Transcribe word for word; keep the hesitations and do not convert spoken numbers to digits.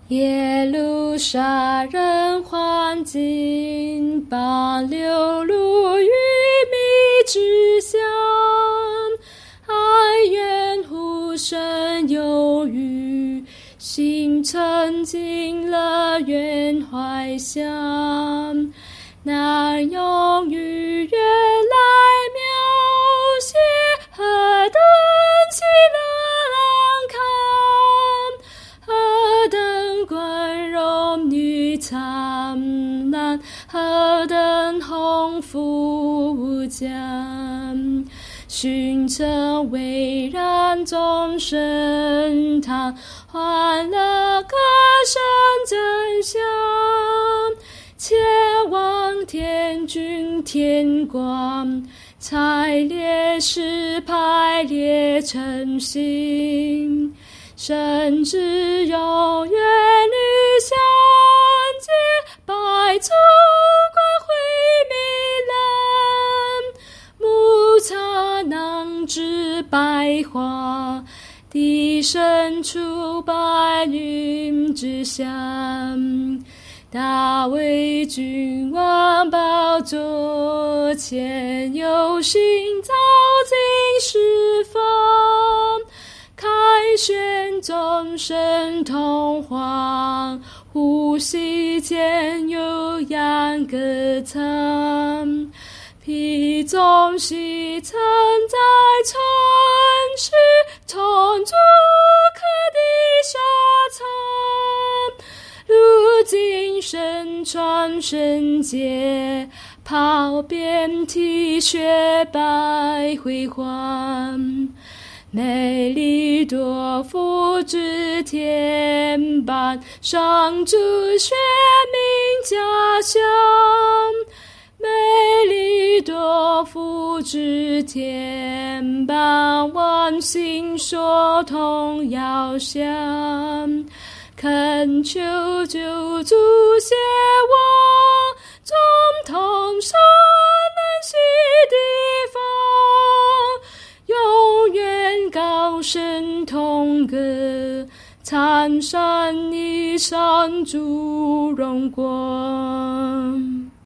耶路撒冷环境，把流露于米之乡，哀怨呼声有余，心沉进了愿怀乡，难用语言来描写何等喜乐朗康，何等光荣与灿烂，何等鸿福无疆，寻成巍然众圣堂，欢乐歌声真响，前往天君天光，采烈士排列成行，甚至永远与相见，百足光辉糜烂，牧草囊之百花，地深处白云之下，大卫君王宝座前，有心造进释放，凯旋众生同欢，呼吸间有羊歌唱，披宗喜曾在城市，同祝客的沙场，如今身穿圣洁，袍遍体雪白辉煌，美丽多福之天般，上主宣明家乡，美丽多福之天般，万心所同遥想，恳求救主写我中同受难息地方，永远高声同歌，찬山以上主荣光。